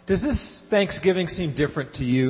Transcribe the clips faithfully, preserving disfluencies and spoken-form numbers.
Does this Thanksgiving seem different to you?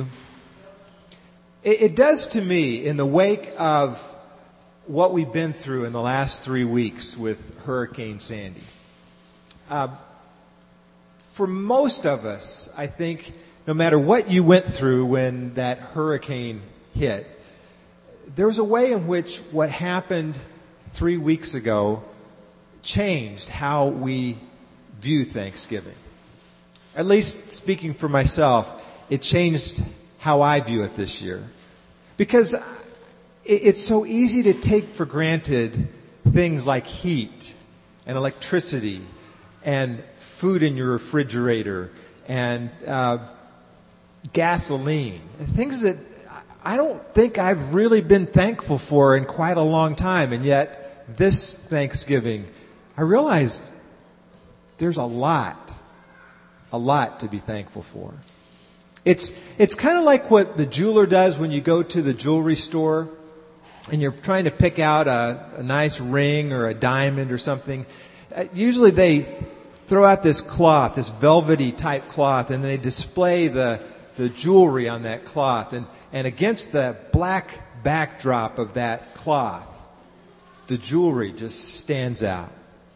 It, it does to me in the wake of what we've been through in the last three weeks with Hurricane Sandy. Uh, for most of us, I think, no matter what you went through when that hurricane hit, there was a way in which what happened three weeks ago changed how we view Thanksgiving. At least speaking for myself, it changed how I view it this year. Because it's so easy to take for granted things like heat and electricity and food in your refrigerator and uh, gasoline. Things that I don't think I've really been thankful for in quite a long time. And yet, this Thanksgiving, I realized there's a lot, a lot to be thankful for. It's, it's kind of like what the jeweler does when you go to the jewelry store and you're trying to pick out a, a nice ring or a diamond or something. Uh, usually they throw out this cloth, this velvety type cloth, and they display the, the jewelry on that cloth. And, and against the black backdrop of that cloth, the jewelry just stands out.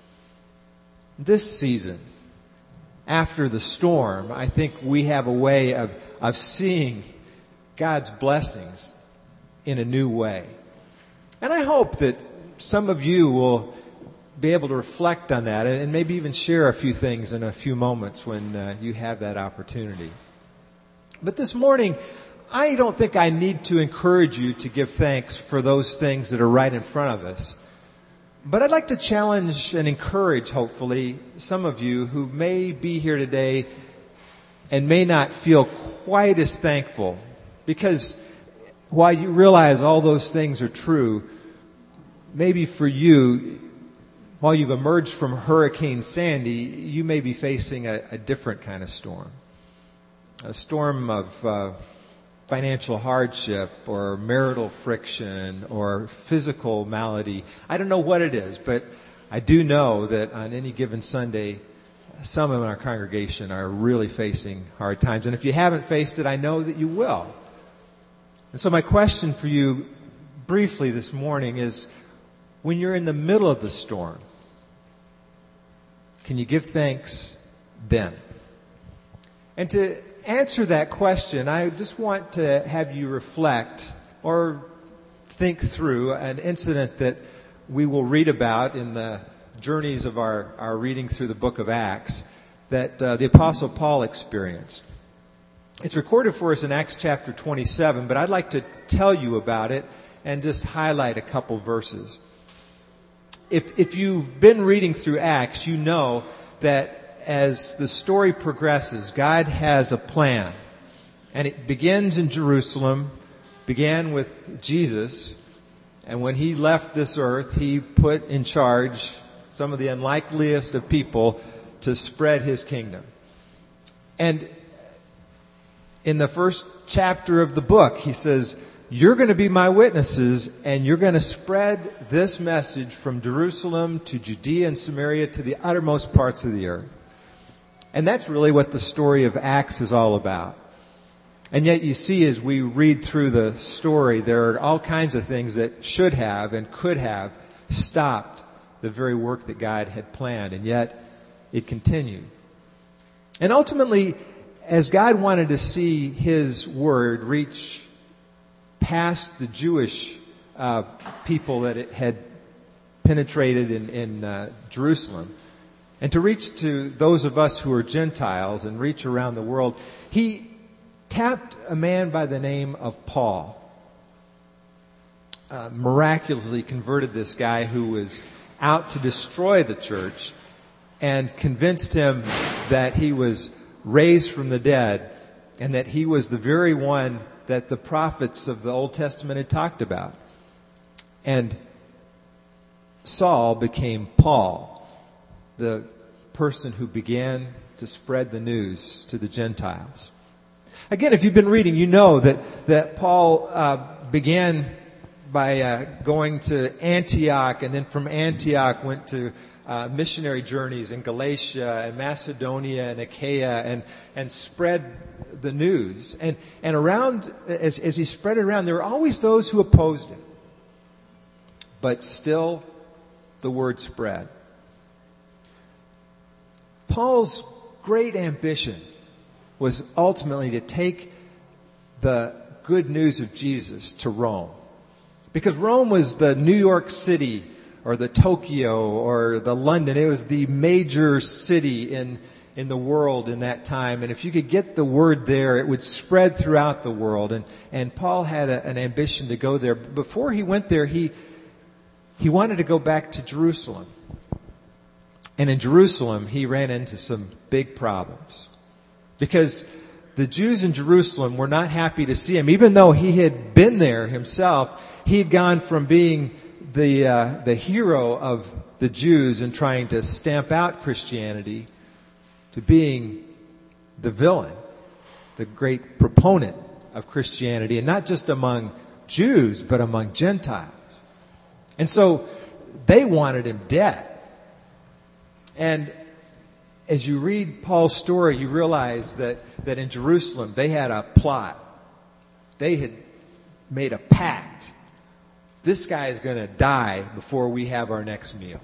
This season, after the storm, I think we have a way of, of seeing God's blessings in a new way. And I hope that some of you will be able to reflect on that and maybe even share a few things in a few moments when uh, you have that opportunity. But this morning, I don't think I need to encourage you to give thanks for those things that are right in front of us. But I'd like to challenge and encourage, hopefully, some of you who may be here today and may not feel quite as thankful. Because while you realize all those things are true, maybe for you, while you've emerged from Hurricane Sandy, you may be facing a, a different kind of storm. A storm of uh, financial hardship or marital friction or physical malady. I don't know what it is, but I do know that on any given Sunday, some in our congregation are really facing hard times. And if you haven't faced it, I know that you will. And so my question for you briefly this morning is, when you're in the middle of the storm, can you give thanks then? And to answer that question, I just want to have you reflect or think through an incident that we will read about in the journeys of our, our reading through the book of Acts that uh, the Apostle Paul experienced. It's recorded for us in Acts chapter twenty-seven, but I'd like to tell you about it and just highlight a couple verses. If, if you've been reading through Acts, you know that as the story progresses, God has a plan. And it begins in Jerusalem, began with Jesus. And when he left this earth, he put in charge some of the unlikeliest of people to spread his kingdom. And in the first chapter of the book, he says, you're going to be my witnesses, and you're going to spread this message from Jerusalem to Judea and Samaria to the uttermost parts of the earth. And that's really what the story of Acts is all about. And yet you see, as we read through the story, there are all kinds of things that should have and could have stopped the very work that God had planned. And yet it continued. And ultimately, as God wanted to see his word reach past the Jewish uh, people that it had penetrated in, in uh, Jerusalem, and to reach to those of us who are Gentiles and reach around the world, he tapped a man by the name of Paul. Uh, miraculously converted this guy who was out to destroy the church and convinced him that he was raised from the dead and that he was the very one that the prophets of the Old Testament had talked about. And Saul became Paul, the person who began to spread the news to the Gentiles. Again, if you've been reading, you know that, that Paul uh, began by uh, going to Antioch, and then from Antioch went to uh, missionary journeys in Galatia and Macedonia and Achaia and, and spread the news. And, and around, as, as he spread it around, there were always those who opposed him. But still, the word spread. Paul's great ambition was ultimately to take the good news of Jesus to Rome. Because Rome was the New York City or the Tokyo or the London. It was the major city in, in the world in that time. And if you could get the word there, it would spread throughout the world. And, and Paul had a, an ambition to go there. Before he went there, he, he wanted to go back to Jerusalem. And in Jerusalem, he ran into some big problems. Because the Jews in Jerusalem were not happy to see him. Even though he had been there himself, he had gone from being the uh, the hero of the Jews and trying to stamp out Christianity to being the villain, the great proponent of Christianity, and not just among Jews, but among Gentiles. And so they wanted him dead. And as you read Paul's story, you realize that, that in Jerusalem they had a plot. They had made a pact. This guy is going to die before we have our next meal.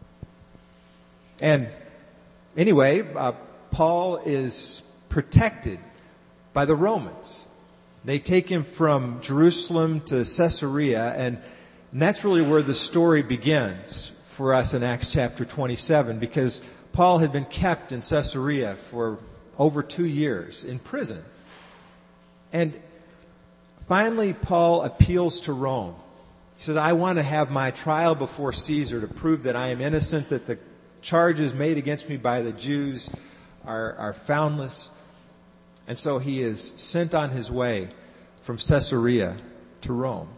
And anyway, uh, Paul is protected by the Romans. They take him from Jerusalem to Caesarea, and, and that's really where the story begins for us in Acts chapter twenty-seven, because Paul had been kept in Caesarea for over two years in prison. And finally, Paul appeals to Rome. He says, I want to have my trial before Caesar to prove that I am innocent, that the charges made against me by the Jews are, are foundless. And so he is sent on his way from Caesarea to Rome.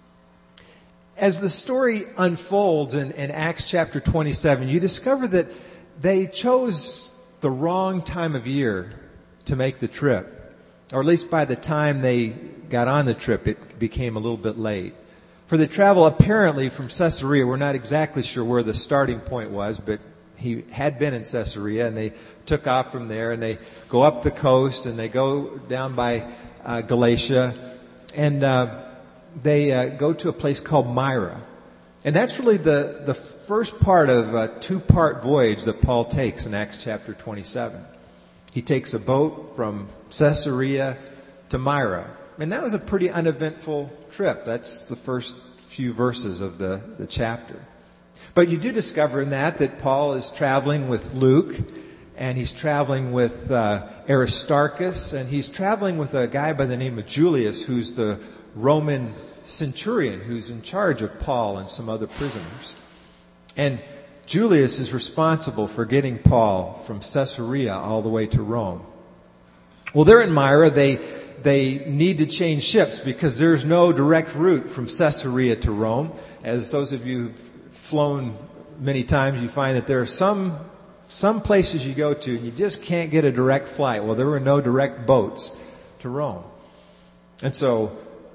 As the story unfolds in, in Acts chapter twenty-seven, you discover that they chose the wrong time of year to make the trip. Or at least by the time they got on the trip, it became a little bit late. For the travel apparently from Caesarea, we're not exactly sure where the starting point was, but he had been in Caesarea, and they took off from there, and they go up the coast, and they go down by uh, Galatia, and uh, they uh, go to a place called Myra. And that's really the, the first part of a two-part voyage that Paul takes in Acts chapter twenty-seven. He takes a boat from Caesarea to Myra. And that was a pretty uneventful trip. That's the first few verses of the, the chapter. But you do discover in that that Paul is traveling with Luke, and he's traveling with uh, Aristarchus, and he's traveling with a guy by the name of Julius, who's the Roman centurion who's in charge of Paul and some other prisoners. And Julius is responsible for getting Paul from Caesarea all the way to Rome. Well, they're in Myra. They they need to change ships because there's no direct route from Caesarea to Rome. As those of you who've flown many times, you find that there are some some places you go to and you just can't get a direct flight. Well, there were no direct boats to Rome. And so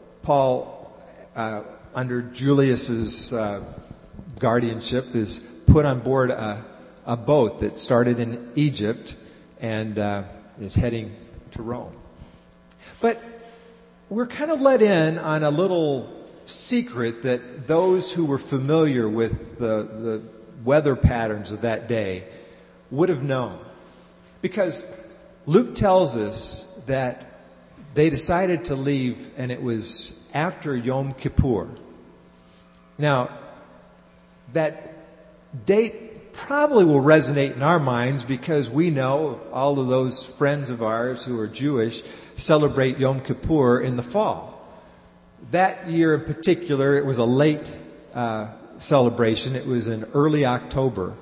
Paul, Uh, under Julius's uh, guardianship, is put on board a, a boat that started in Egypt and uh, is heading to Rome. But we're kind of let in on a little secret that those who were familiar with the, the weather patterns of that day would have known. Because Luke tells us that they decided to leave, and it was after Yom Kippur. Now, that date probably will resonate in our minds because we know all of those friends of ours who are Jewish celebrate Yom Kippur in the fall. That year in particular, it was a late uh, celebration. It was in early October.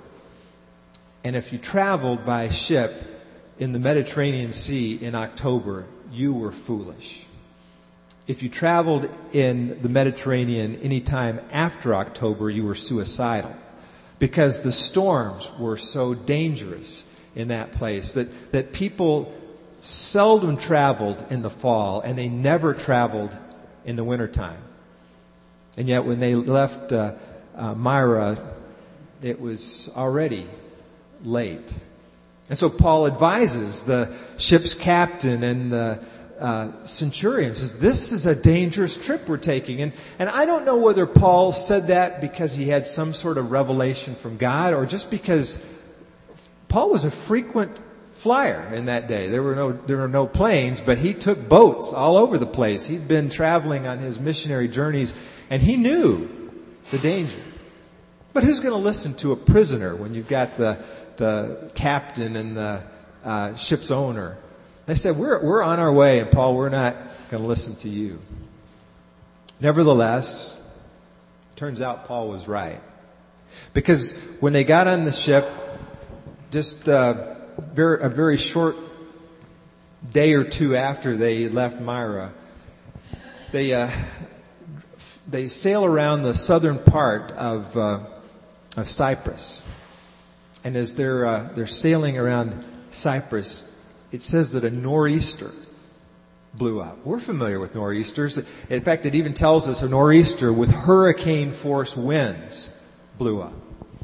And if you traveled by ship in the Mediterranean Sea in October, you were foolish. If you traveled in the Mediterranean any time after October, you were suicidal. Because the storms were so dangerous in that place that, that people seldom traveled in the fall, and they never traveled in the wintertime. And yet when they left uh, uh, Myra, it was already late. And so Paul advises the ship's captain and the uh, centurion, says, this is a dangerous trip we're taking. And, and I don't know whether Paul said that because he had some sort of revelation from God or just because Paul was a frequent flyer in that day. There were no there were no planes, but he took boats all over the place. He'd been traveling on his missionary journeys, and he knew the danger. But who's going to listen to a prisoner when you've got the the captain and the uh, ship's owner? They said, we're we're on our way, and Paul, we're not going to listen to you. Nevertheless, turns out Paul was right. Because when they got on the ship, just uh, very, a very short day or two after they left Myra, they uh, they sail around the southern part of uh, of Cyprus, and as they're uh, they're sailing around Cyprus, it says that a nor'easter blew up. We're familiar with nor'easters. In fact, it even tells us a nor'easter with hurricane force winds blew up.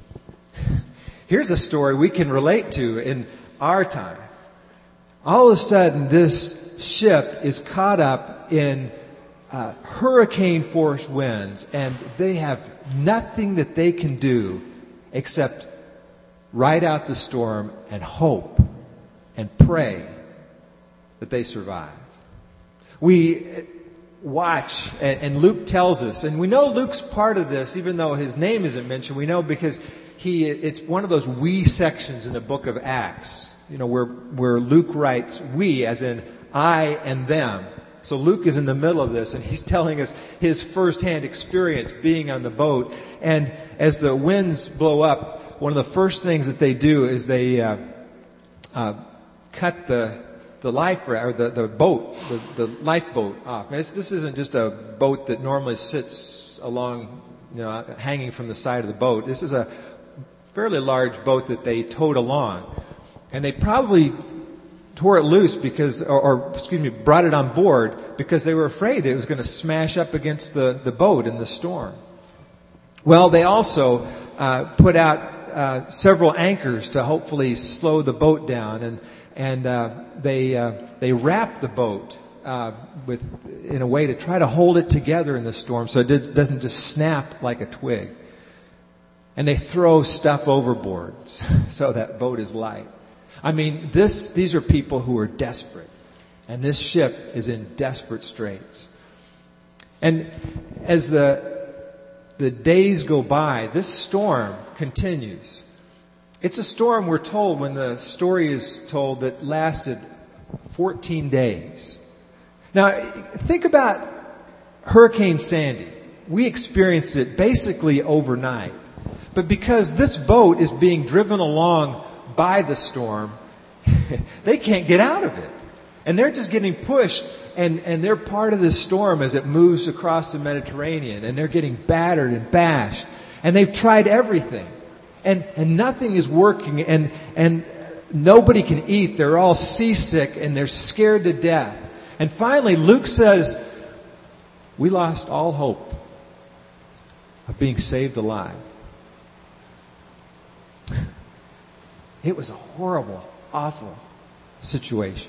Here's a story we can relate to in our time. All of a sudden, this ship is caught up in uh, hurricane force winds, and they have nothing that they can do except ride out the storm and hope and pray that they survive. We watch, and, and Luke tells us, and we know Luke's part of this, even though his name isn't mentioned. We know because he it's one of those we sections in the book of Acts, you know, where where Luke writes we, as in I and them. So Luke is in the middle of this, and he's telling us his firsthand experience being on the boat. And as the winds blow up, one of the first things that they do is they uh, uh, cut the the life or the, the boat, the, the lifeboat off. And it's, this isn't just a boat that normally sits along, you know, hanging from the side of the boat. This is a fairly large boat that they towed along, and they probably tore it loose because, or, or excuse me, brought it on board because they were afraid it was going to smash up against the, the boat in the storm. Well, they also uh, put out uh, several anchors to hopefully slow the boat down, and and uh, they uh, they wrapped the boat uh, with in a way to try to hold it together in the storm so it did, doesn't just snap like a twig. And they throw stuff overboard so that boat is light. I mean, this these are people who are desperate. And this ship is in desperate straits. And as the the days go by, this storm continues. It's a storm, we're told, when the story is told, that lasted fourteen days. Now, think about Hurricane Sandy. We experienced it basically overnight. But because this boat is being driven along by the storm, they can't get out of it. And they're just getting pushed, and, and they're part of this storm as it moves across the Mediterranean. And they're getting battered and bashed. And they've tried everything. And, and nothing is working. And, and nobody can eat. They're all seasick, and they're scared to death. And finally, Luke says, we lost all hope of being saved alive. It was a horrible, awful situation.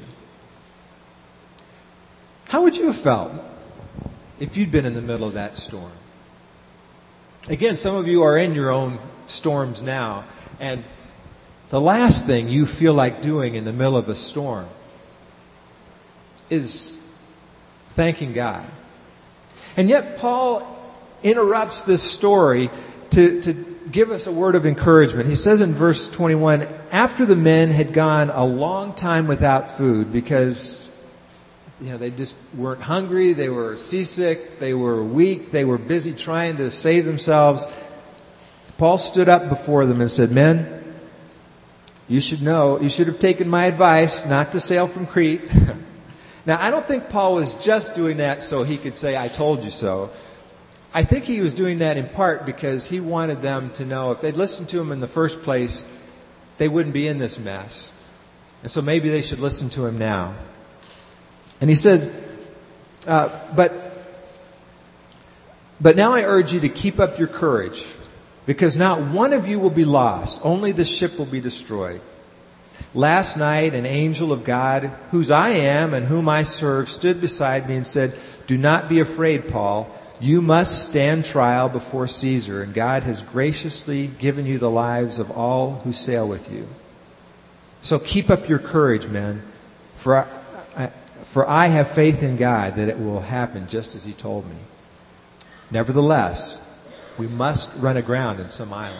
How would you have felt if you'd been in the middle of that storm? Again, some of you are in your own storms now, and the last thing you feel like doing in the middle of a storm is thanking God. And yet Paul interrupts this story to, to give us a word of encouragement. He says in verse twenty-one, after the men had gone a long time without food because, you know, they just weren't hungry, they were seasick, they were weak, they were busy trying to save themselves, Paul stood up before them and said, men, you should know, you should have taken my advice not to sail from Crete. Now, I don't think Paul was just doing that so he could say, I told you so. I think he was doing that in part because he wanted them to know if they'd listened to him in the first place, they wouldn't be in this mess. And so maybe they should listen to him now. And he says, uh, but, but now I urge you to keep up your courage because not one of you will be lost. Only the ship will be destroyed. Last night, an angel of God, whose I am and whom I serve, stood beside me and said, do not be afraid, Paul. You must stand trial before Caesar, and God has graciously given you the lives of all who sail with you. So keep up your courage, men, for I, for I have faith in God that it will happen just as he told me. Nevertheless, we must run aground in some island.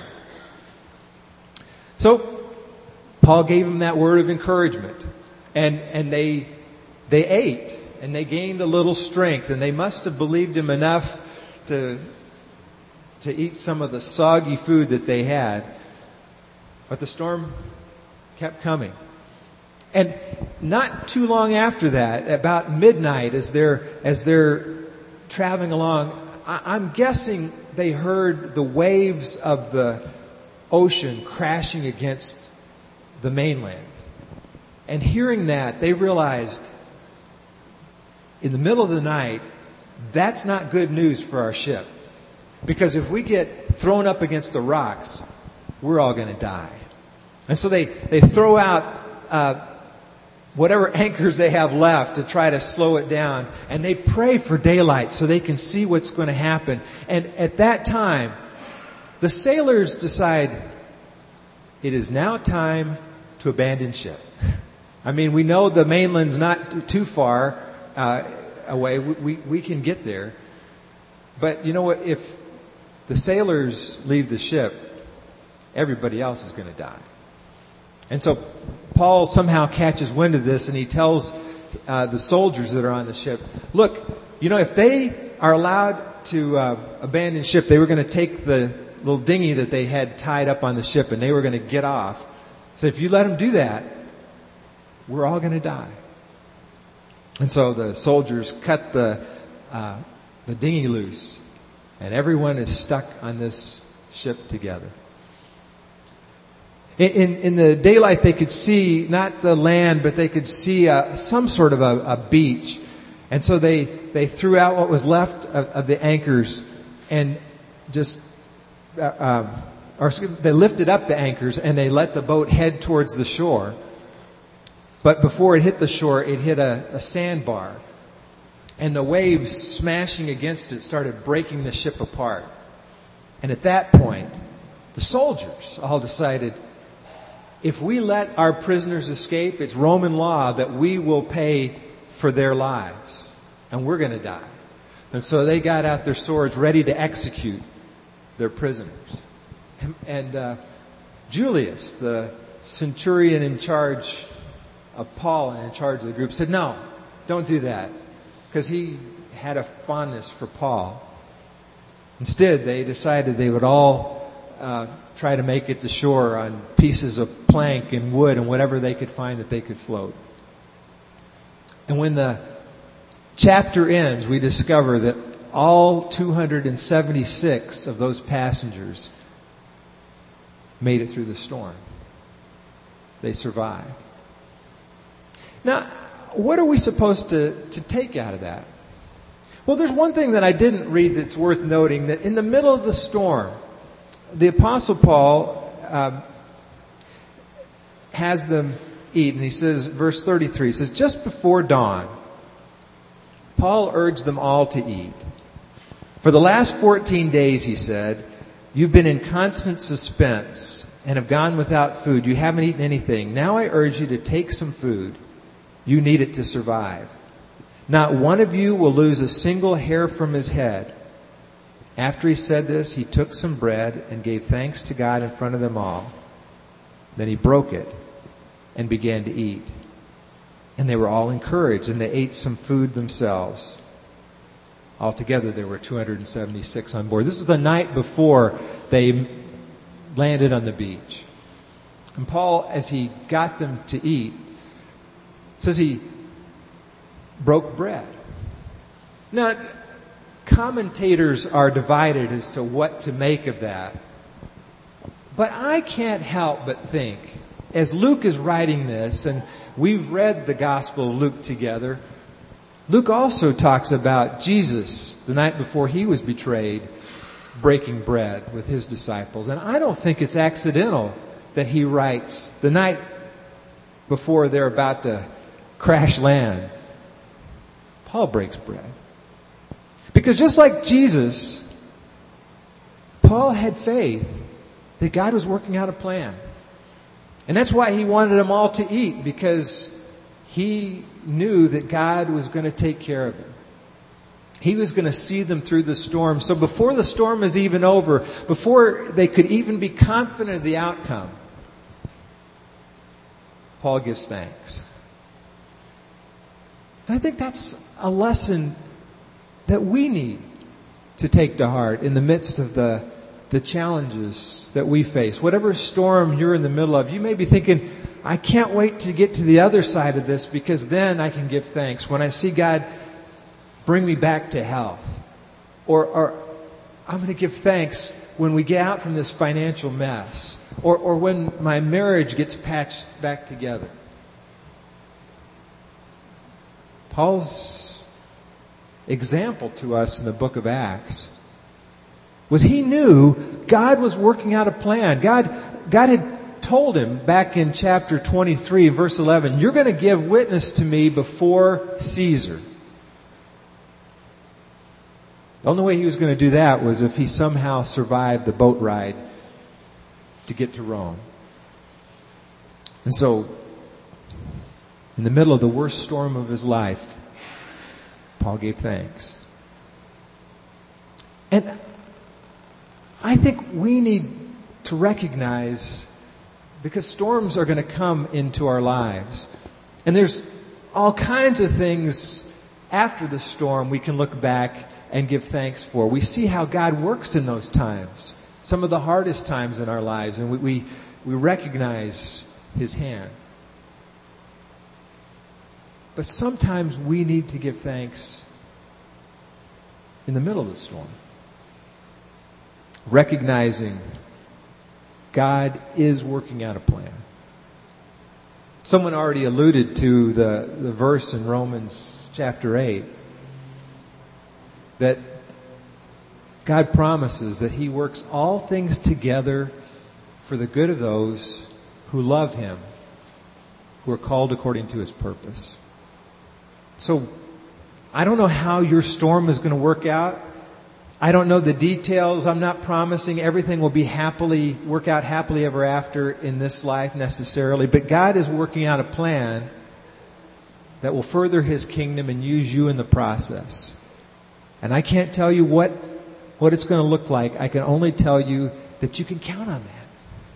So Paul gave them that word of encouragement, and and they they ate, and they gained a little strength, and they must have believed him enough to to eat some of the soggy food that they had. But the storm kept coming. And not too long after that, about midnight, as they're as they're traveling along, I, I'm guessing they heard the waves of the ocean crashing against the mainland. And hearing that, they realized in the middle of the night, that's not good news for our ship. Because if we get thrown up against the rocks, we're all going to die. And so they, they throw out uh, whatever anchors they have left to try to slow it down. And they pray for daylight so they can see what's going to happen. And at that time, the sailors decide it is now time to abandon ship. I mean, we know the mainland's not too far uh, away. We, we, we can get there. But you know what? If the sailors leave the ship, everybody else is going to die. And so Paul somehow catches wind of this, and he tells uh, the soldiers that are on the ship, look, you know, if they are allowed to uh, abandon ship, they were going to take the little dinghy that they had tied up on the ship, and they were going to get off. So if you let them do that, we're all going to die. And so the soldiers cut the uh, the dinghy loose, and everyone is stuck on this ship together. In, in, in the daylight, they could see not the land, but they could see uh, some sort of a, a beach. And so they, they threw out what was left of, of the anchors and just, uh, um, or they lifted up the anchors and they let the boat head towards the shore. But before it hit the shore, it hit a, a sandbar. And the waves smashing against it started breaking the ship apart. And at that point, the soldiers all decided, if we let our prisoners escape, it's Roman law that we will pay for their lives. And we're going to die. And so they got out their swords ready to execute their prisoners. And, and uh, Julius, the centurion in charge of Paul and in charge of the group, said, no, don't do that. Because he had a fondness for Paul. Instead, they decided they would all uh, try to make it to shore on pieces of plank and wood and whatever they could find that they could float. And when the chapter ends, we discover that all two hundred seventy-six of those passengers made it through the storm. They survived. Now, what are we supposed to, to take out of that? Well, there's one thing that I didn't read that's worth noting, that in the middle of the storm, the Apostle Paul um, has them eat. And he says, verse thirty-three, he says, just before dawn, Paul urged them all to eat. For the last fourteen days, he said, you've been in constant suspense and have gone without food. You haven't eaten anything. Now I urge you to take some food. You need it to survive. Not one of you will lose a single hair from his head. After he said this, he took some bread and gave thanks to God in front of them all. Then he broke it and began to eat. And they were all encouraged, and they ate some food themselves. Altogether, there were two hundred seventy-six on board. This is the night before they landed on the beach. And Paul, as he got them to eat, says he broke bread. Now, commentators are divided as to what to make of that. But I can't help but think, as Luke is writing this, and we've read the Gospel of Luke together, Luke also talks about Jesus the night before he was betrayed, breaking bread with his disciples. And I don't think it's accidental that he writes the night before they're about to crash land, Paul breaks bread. Because just like Jesus, Paul had faith that God was working out a plan. And that's why he wanted them all to eat, because he knew that God was going to take care of him. He was going to see them through the storm. So before the storm is even over, before they could even be confident of the outcome, Paul gives thanks. And I think that's a lesson that we need to take to heart in the midst of the, the challenges that we face. Whatever storm you're in the middle of, you may be thinking, I can't wait to get to the other side of this, because then I can give thanks. When I see God bring me back to health. Or, or I'm going to give thanks when we get out from this financial mess. Or, or when my marriage gets patched back together. Paul's example to us in the book of Acts was he knew God was working out a plan. God, God had told him back in chapter twenty-three, verse eleven, you're going to give witness to me before Caesar. The only way he was going to do that was if he somehow survived the boat ride to get to Rome. And so, in the middle of the worst storm of his life, Paul gave thanks. And I think we need to recognize, because storms are going to come into our lives, and there's all kinds of things after the storm we can look back and give thanks for. We see how God works in those times, some of the hardest times in our lives, and we we, we recognize His hand. But sometimes we need to give thanks in the middle of the storm, recognizing God is working out a plan. Someone already alluded to the, the verse in Romans chapter eight, that God promises that He works all things together for the good of those who love Him, who are called according to His purpose. So, I don't know how your storm is going to work out. I don't know the details. I'm not promising everything will be happily, work out happily ever after in this life necessarily. But God is working out a plan that will further His kingdom and use you in the process. And I can't tell you what, what it's going to look like. I can only tell you that you can count on that.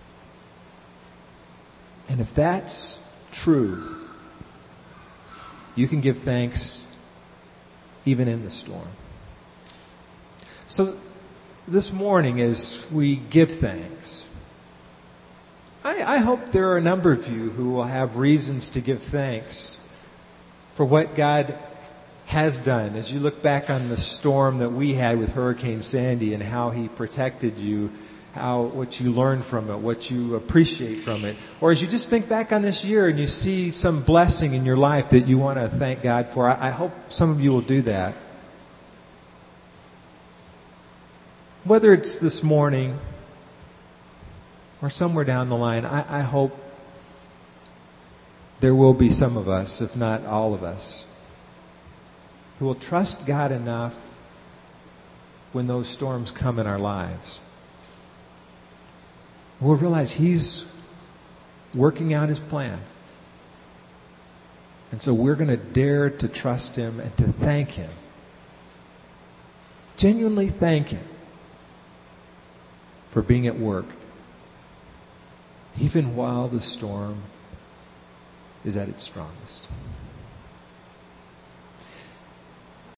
And if that's true, you can give thanks even in the storm. So this morning, as we give thanks, I, I hope there are a number of you who will have reasons to give thanks for what God has done. As you look back on the storm that we had with Hurricane Sandy and how He protected you, how what you learned from it, what you appreciate from it. Or as you just think back on this year and you see some blessing in your life that you want to thank God for, I, I hope some of you will do that. Whether it's this morning or somewhere down the line, I, I hope there will be some of us, if not all of us, who will trust God enough when those storms come in our lives. We'll realize He's working out His plan. And so we're going to dare to trust Him and to thank Him. Genuinely thank Him for being at work, even while the storm is at its strongest.